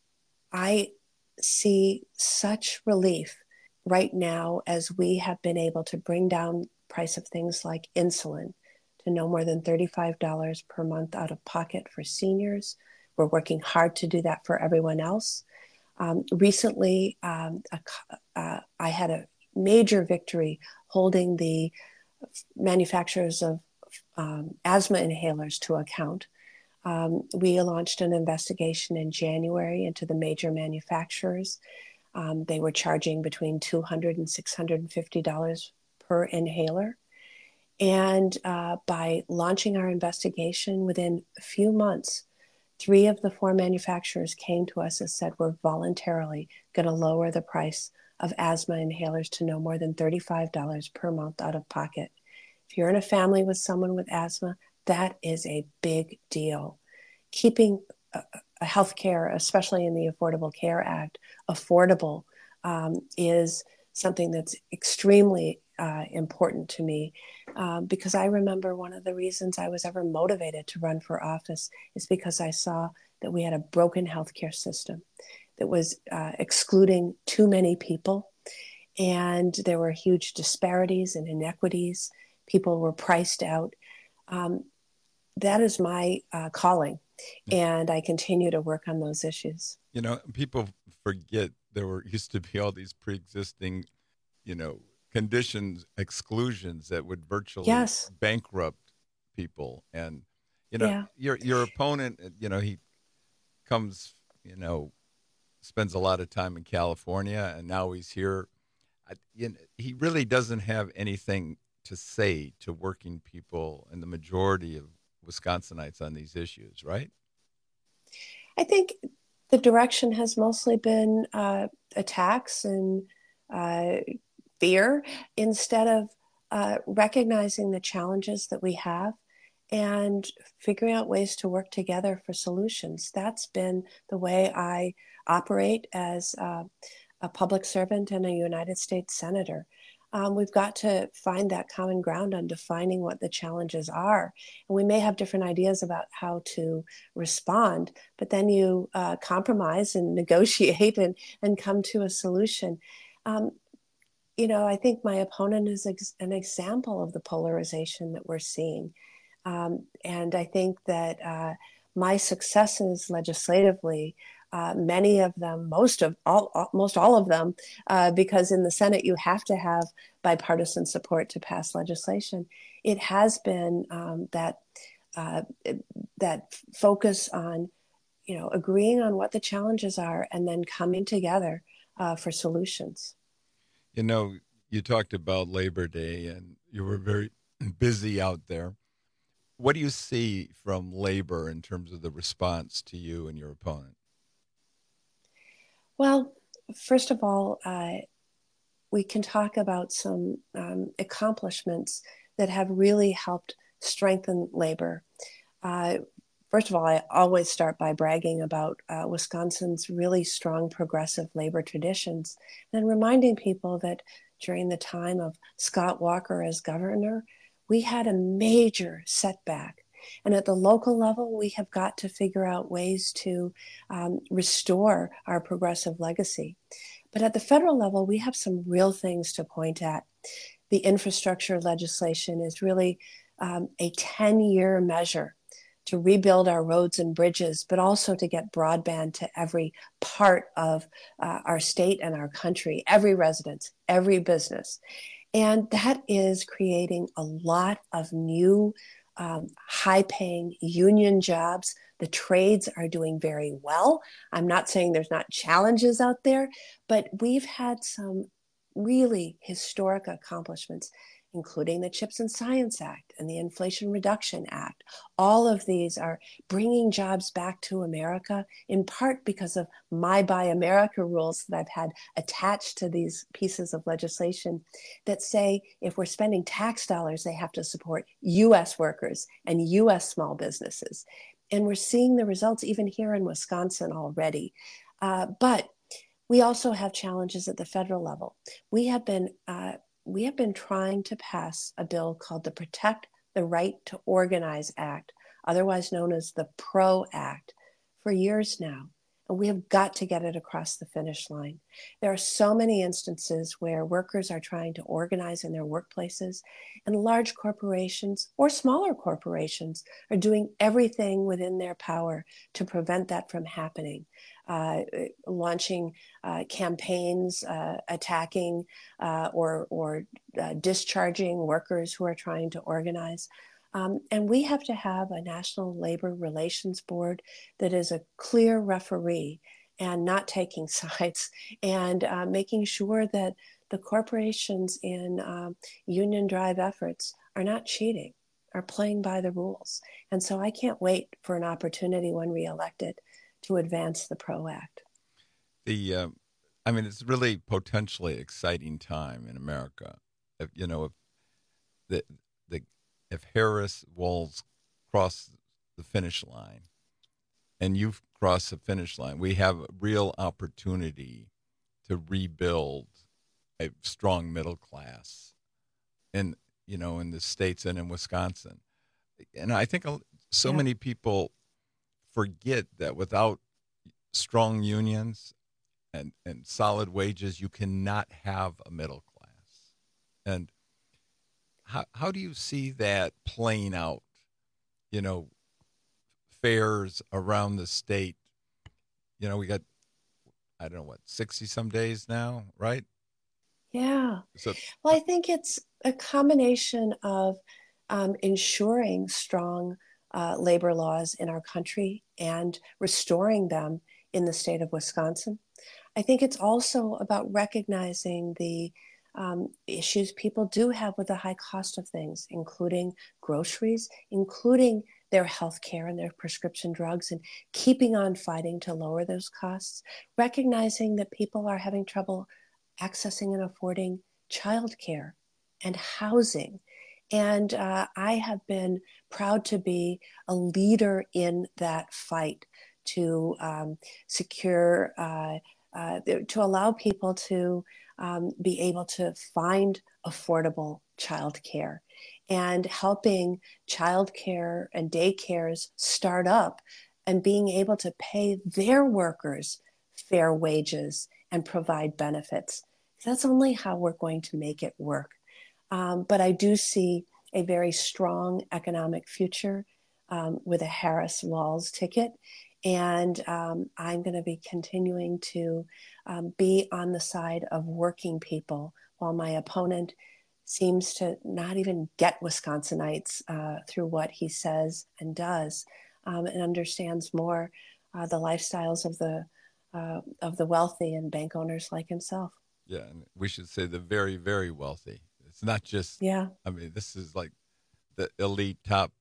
I see such relief right now as we have been able to bring down price of things like insulin to no more than thirty-five dollars per month out of pocket for seniors. We're working hard to do that for everyone else. Um, recently, um, a, uh, I had a major victory holding the manufacturers of um, asthma inhalers to account. Um, we launched an investigation in January into the major manufacturers. Um, they were charging between two hundred dollars and six hundred fifty dollars per inhaler. And uh, by launching our investigation within a few months, three of the four manufacturers came to us and said, we're voluntarily going to lower the price of asthma inhalers to no more than thirty-five dollars per month out of pocket. If you're in a family with someone with asthma, that is a big deal. Keeping a, a health care, especially in the Affordable Care Act, affordable um, is something that's extremely uh, important to me um, because I remember one of the reasons I was ever motivated to run for office is because I saw that we had a broken healthcare system that was uh, excluding too many people, and there were huge disparities and inequities. People were priced out. Um, that is my uh, calling, and I continue to work on those issues. You know, people forget there were used to be all these pre-existing, you know, conditions, exclusions that would virtually yes. bankrupt people. And, you know, yeah. your your opponent, you know, he comes, you know, spends a lot of time in California, and now he's here. I, you know, he really doesn't have anything to say to working people and the majority of Wisconsinites on these issues, right? I think the direction has mostly been uh, attacks and uh, fear instead of uh, recognizing the challenges that we have and figuring out ways to work together for solutions. That's been the way I operate as uh, a public servant and a United States Senator. Um, we've got to find that common ground on defining what the challenges are. And we may have different ideas about how to respond, but then you uh, compromise and negotiate and, and come to a solution. Um, you know, I think my opponent is ex- an example of the polarization that we're seeing. Um, and I think that uh, my successes legislatively, Uh, many of them, most of all, all most all of them, uh, because in the Senate you have to have bipartisan support to pass legislation. It has been um, that uh, that focus on, you know, agreeing on what the challenges are and then coming together uh, for solutions. You know, you talked about Labor Day, and you were very busy out there. What do you see from labor in terms of the response to you and your opponent? Well, first of all, uh, we can talk about some um, accomplishments that have really helped strengthen labor. Uh, first of all, I always start by bragging about uh, Wisconsin's really strong progressive labor traditions, and reminding people that during the time of Scott Walker as governor, we had a major setback. And at the local level, we have got to figure out ways to um, restore our progressive legacy. But at the federal level, we have some real things to point at. The infrastructure legislation is really um, a ten-year measure to rebuild our roads and bridges, but also to get broadband to every part of uh, our state and our country, every resident, every business. And that is creating a lot of new Um, high-paying union jobs. The trades are doing very well. I'm not saying there's not challenges out there, but we've had some really historic accomplishments. including the CHIPS and Science Act and the Inflation Reduction Act. All of these are bringing jobs back to America, in part because of my Buy America rules that I've had attached to these pieces of legislation that say if we're spending tax dollars, they have to support U S workers and U S small businesses. And we're seeing the results even here in Wisconsin already. Uh, but we also have challenges at the federal level. We have been uh, we have been trying to pass a bill called the Protect the Right to Organize Act, otherwise known as the PRO Act, for years now. And we have got to get it across the finish line. There are so many instances where workers are trying to organize in their workplaces, and large corporations or smaller corporations are doing everything within their power to prevent that from happening. Uh, launching uh, campaigns, uh, attacking uh, or, or uh, discharging workers who are trying to organize. Um, and we have to have a National Labor Relations Board that is a clear referee and not taking sides, and uh, making sure that the corporations in um, union drive efforts are not cheating, are playing by the rules. And so I can't wait for an opportunity when reelected to advance the PRO Act. The, uh, I mean, it's really potentially exciting time in America. If, you know, if the the if Harris Walz cross the finish line, and you've crossed the finish line, we have a real opportunity to rebuild a strong middle class, in you know, in the states and in Wisconsin. And I think so yeah. many people forget that without strong unions and, and solid wages, you cannot have a middle class. And how how do you see that playing out? You know, fairs around the state. You know, we got, I don't know what, sixty some days now, right? Yeah. So, well, I think it's a combination of um, ensuring strong Uh, labor laws in our country and restoring them in the state of Wisconsin. I think it's also about recognizing the um, issues people do have with the high cost of things, including groceries, including their health care and their prescription drugs, and keeping on fighting to lower those costs, recognizing that people are having trouble accessing and affording childcare and housing. And uh, I have been proud to be a leader in that fight to um, secure, uh, uh, to allow people to um, be able to find affordable childcare, and helping childcare and daycares start up and being able to pay their workers fair wages and provide benefits. That's only how we're going to make it work. Um, but I do see a very strong economic future um, with a Harris-Walz ticket. And um, I'm going to be continuing to um, be on the side of working people, while my opponent seems to not even get Wisconsinites uh, through what he says and does, um, and understands more uh, the lifestyles of the uh, of the wealthy and bank owners like himself. Yeah, and we should say the very, very wealthy. It's not just, yeah. I mean, this is like the elite top,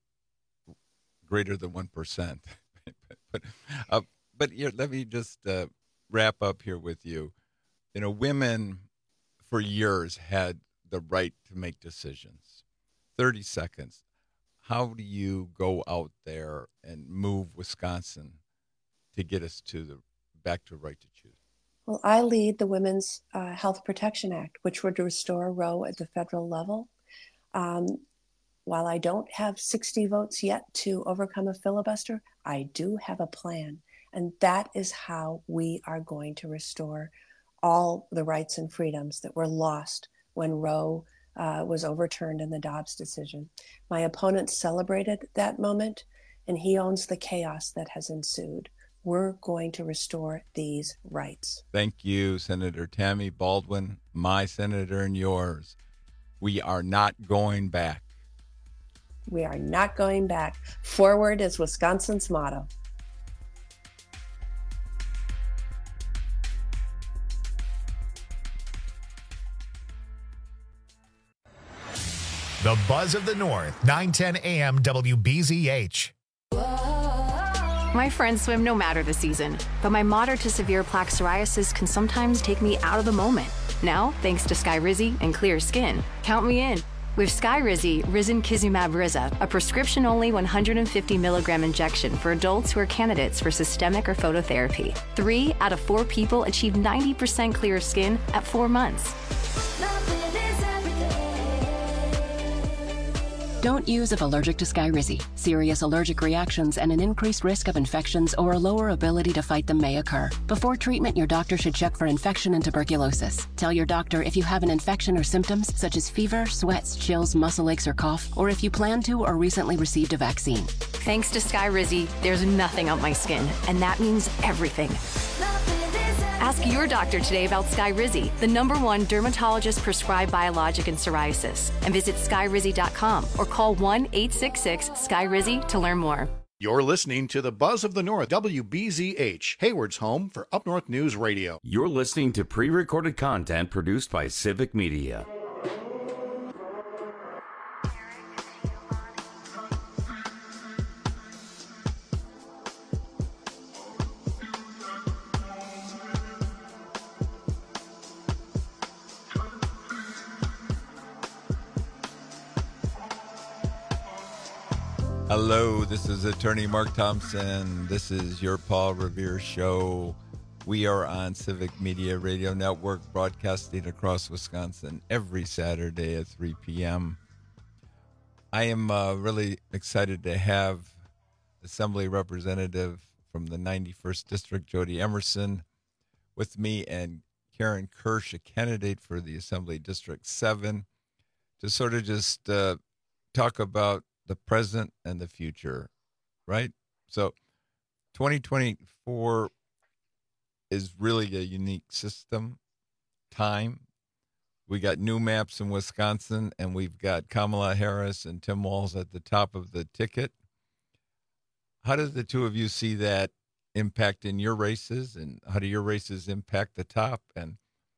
greater than one percent. but uh, but here, let me just uh, wrap up here with you. You know, women for years had the right to make decisions. thirty seconds. How do you go out there and move Wisconsin to get us to the back to right to choose? Well, I lead the Women's uh, Health Protection Act, which would restore Roe at the federal level. Um, while I don't have sixty votes yet to overcome a filibuster, I do have a plan. And that is how we are going to restore all the rights and freedoms that were lost when Roe uh, was overturned in the Dobbs decision. My opponent celebrated that moment, and he owns the chaos that has ensued. We're going to restore these rights. Thank you, Senator Tammy Baldwin, my senator and yours. We are not going back. We are not going back. Forward is Wisconsin's motto. The Buzz of the North, nine ten A M W B Z H. My friends swim no matter the season, but my moderate to severe plaque psoriasis can sometimes take me out of the moment. Now, thanks to Skyrizi and clear skin, count me in. With Skyrizi, Risankizumab Riza, a prescription-only one hundred fifty milligram injection for adults who are candidates for systemic or phototherapy. Three out of four people achieve ninety percent clear skin at four months. Don't use if allergic to Skyrizi. Serious allergic reactions and an increased risk of infections or a lower ability to fight them may occur. Before treatment, your doctor should check for infection and tuberculosis. Tell your doctor if you have an infection or symptoms such as fever, sweats, chills, muscle aches, or cough, or if you plan to or recently received a vaccine. Thanks to Skyrizi, there's nothing on my skin, and that means everything. Ask your doctor today about Skyrizi, the number one dermatologist-prescribed biologic in psoriasis, and visit skyrizi dot com or call one eight six six Skyrizi to learn more. You're listening to the Buzz of the North, W B Z H, Hayward's home for Up North News Radio. You're listening to pre-recorded content produced by Civic Media. Hello, this is attorney Mark Thompson. This is your Paul Revere Show. We are on Civic Media Radio Network, broadcasting across Wisconsin every Saturday at three p.m. I am uh, really excited to have Assembly Representative from the ninety-first District, Jody Emerson, with me, and Karen Kirsch, a candidate for the Assembly District seven, to sort of just uh, talk about the present and the future, right? So twenty twenty-four is really a unique system, time. We got new maps in Wisconsin, and we've got Kamala Harris and Tim Walz at the top of the ticket. How does the two of you see that impact in your races, and how do your races impact the top? And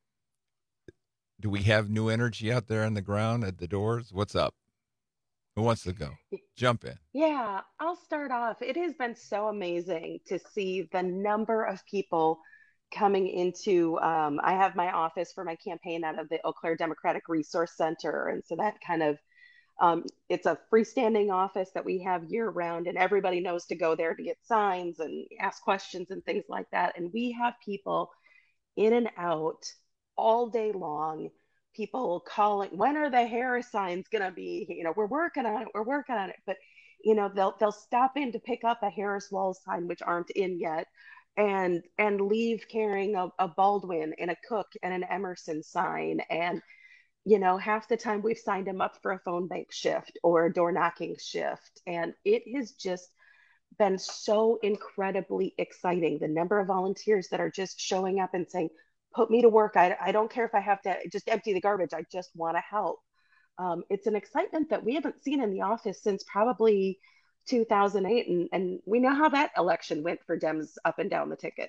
do we have new energy out there on the ground at the doors? What's up? Who wants to go? Jump in. Yeah, I'll start off. It has been so amazing to see the number of people coming into, um, I have my office for my campaign out of the Eau Claire Democratic Resource Center. And so that kind of, um, it's a freestanding office that we have year round, and everybody knows to go there to get signs and ask questions and things like that. And we have people in and out all day long. People calling, when are the Harris signs going to be, you know, we're working on it, we're working on it. But, you know, they'll, they'll stop in to pick up a Harris Walz sign, which aren't in yet, and, and leave carrying a, a Baldwin and a Cook and an Emerson sign. And, you know, half the time we've signed them up for a phone bank shift or a door knocking shift. And it has just been so incredibly exciting. The number of volunteers that are just showing up and saying, put me to work. I, I don't care if I have to just empty the garbage. I just want to help. Um, it's an excitement that we haven't seen in the office since probably two thousand eight. And, and we know how that election went for Dems up and down the ticket.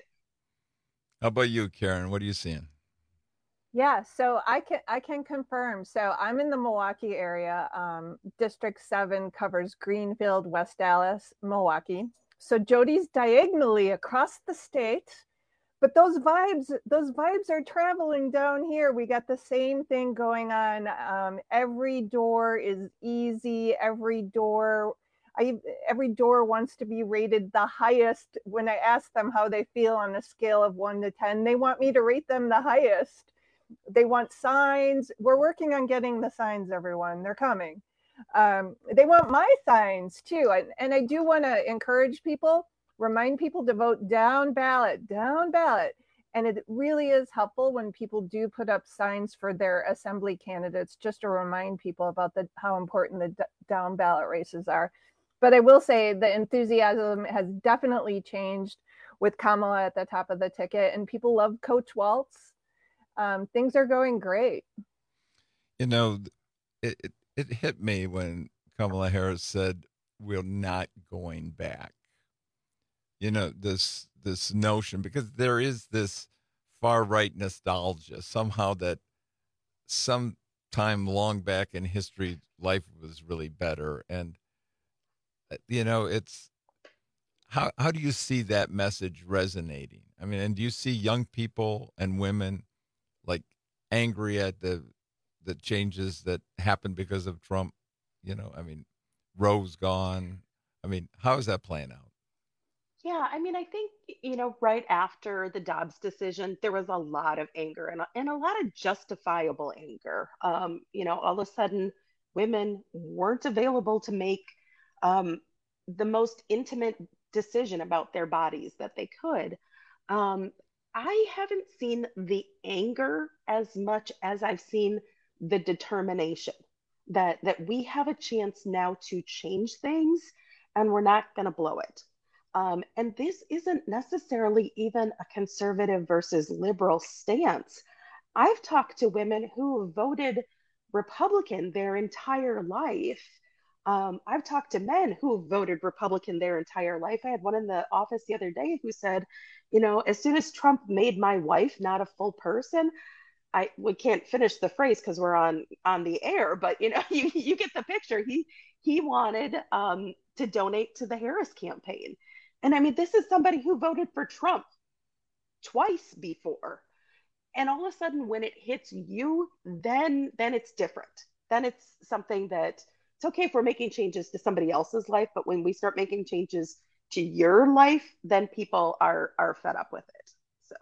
How about you, Karen? What are you seeing? Yeah, so I can I can confirm. So I'm in the Milwaukee area. Um, District seven covers Greenfield, West Dallas, Milwaukee. So Jody's diagonally across the state. But those vibes, those vibes are traveling down here. We got the same thing going on. Um, every door is easy. Every door, I, every door wants to be rated the highest. When I ask them how they feel on a scale of one to ten, they want me to rate them the highest. They want signs. We're working on getting the signs, everyone. They're coming. Um, they want my signs too. And, and I do want to encourage people, remind people to vote down ballot, down ballot. And it really is helpful when people do put up signs for their assembly candidates, just to remind people about the, how important the d- down ballot races are. But I will say the enthusiasm has definitely changed with Kamala at the top of the ticket, and people love Coach Walz. Um, things are going great. You know, it, it, it hit me when Kamala Harris said, we're not going back. You know, this this notion, because there is this far right nostalgia somehow that some time long back in history, life was really better. And, you know, it's, how, how do you see that message resonating? I mean, and do you see young people and women like angry at the, the changes that happened because of Trump? You know, I mean, Roe's gone. I mean, how is that playing out? Yeah, I mean, I think, you know, right after the Dobbs decision, there was a lot of anger and a, and a lot of justifiable anger. Um, you know, all of a sudden, women weren't available to make um, the most intimate decision about their bodies that they could. Um, I haven't seen the anger as much as I've seen the determination that that we have a chance now to change things, and we're not going to blow it. Um, and this isn't necessarily even a conservative versus liberal stance. I've talked to women who voted Republican their entire life. Um, I've talked to men who voted Republican their entire life. I had one in the office the other day who said, you know, as soon as Trump made my wife not a full person, I we can't finish the phrase because we're on on the air, but you know, you, you get the picture. He he wanted um, to donate to the Harris campaign. And I mean, this is somebody who voted for Trump twice before. And all of a sudden, when it hits you, then then it's different. Then it's something that it's okay if we're making changes to somebody else's life, but when we start making changes to your life, then people are are fed up with it. So,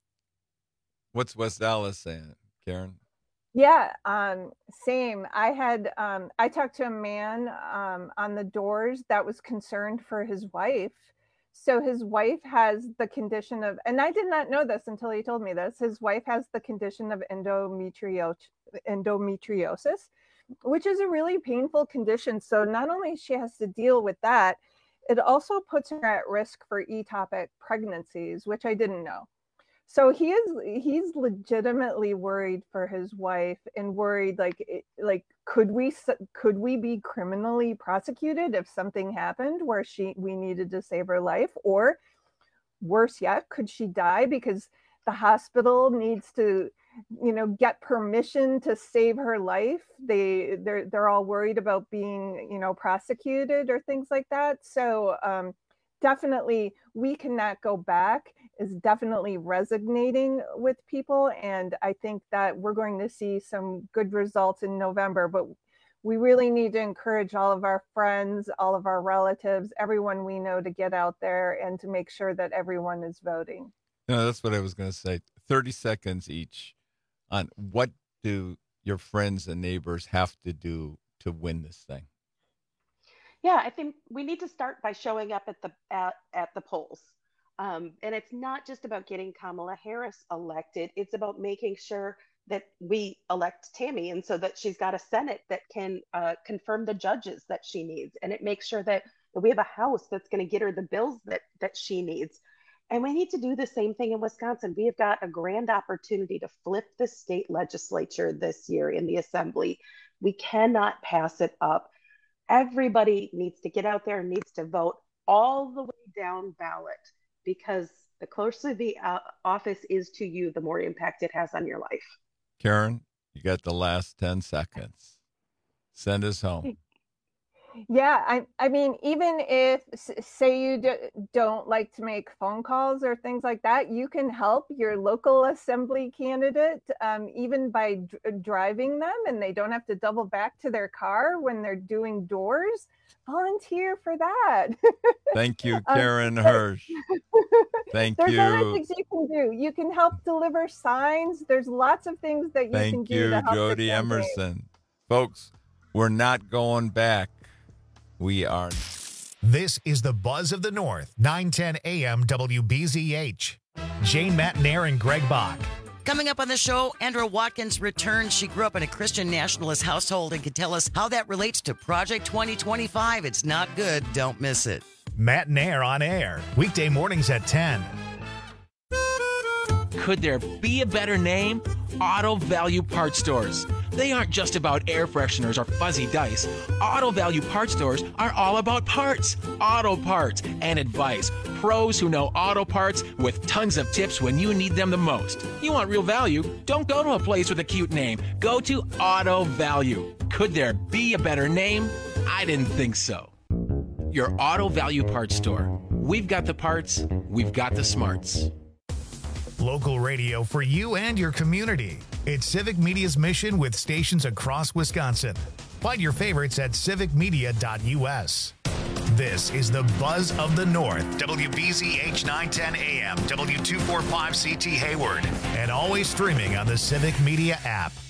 what's West Dallas saying, Karen? Yeah, um, same. I had um, I talked to a man um, on the doors that was concerned for his wife. So his wife has the condition of, and I did not know this until he told me this, his wife has the condition of endometrio- endometriosis, which is a really painful condition. So not only she has to deal with that, it also puts her at risk for ectopic pregnancies, which I didn't know. So he is he's legitimately worried for his wife and worried like like could we could we be criminally prosecuted if something happened where she we needed to save her life, or worse yet, could she die because the hospital needs to, you know, get permission to save her life? They they're they're all worried about being, you know, prosecuted or things like that. So um definitely we cannot go back is definitely resonating with people. And I think that we're going to see some good results in November, but we really need to encourage all of our friends, all of our relatives, everyone we know to get out there and to make sure that everyone is voting. No, that's what I was going to say. thirty seconds each on what do your friends and neighbors have to do to win this thing? Yeah, I think we need to start by showing up at the at, at the polls. Um, and it's not just about getting Kamala Harris elected. It's about making sure that we elect Tammy, and so that she's got a Senate that can uh, confirm the judges that she needs. And it makes sure that, that we have a House that's going to get her the bills that, that she needs. And we need to do the same thing in Wisconsin. We have got a grand opportunity to flip the state legislature this year in the assembly. We cannot pass it up. Everybody needs to get out there and needs to vote all the way down ballot, because the closer the uh, office is to you, the more impact it has on your life. Karen, you got the last ten seconds. Send us home. Yeah, I I mean, even if, say you do, don't like to make phone calls or things like that, you can help your local assembly candidate, um, even by d- driving them, and they don't have to double back to their car when they're doing doors. Volunteer for that. Thank you, Karen um, Hirsch. Thank there's you. There's other things you can do. You can help deliver signs. There's lots of things that you Thank can do you, to help Jody Emerson. Folks, we're not going back. We are. This is the Buzz of the North, nine ten a.m. W B Z H. Jane Matanair and Greg Bach. Coming up on the show, Andrew Watkins returns. She grew up in a Christian nationalist household and can tell us how that relates to Project twenty twenty-five. It's not good. Don't miss it. Matanair on air, weekday mornings at ten. Could there be a better name? Auto Value Parts Stores. They aren't just about air fresheners or fuzzy dice. Auto Value Parts stores are all about parts, auto parts, and advice. Pros who know auto parts with tons of tips when you need them the most. You want real value? Don't go to a place with a cute name. Go to Auto Value. Could there be a better name? I didn't think so. Your Auto Value Parts store. We've got the parts, we've got the smarts. Local radio for you and your community. It's Civic Media's mission with stations across Wisconsin. Find your favorites at civic media dot u s. This is the Buzz of the North, W B Z H nine ten A M, W two forty-five C T Hayward, and always streaming on the Civic Media app.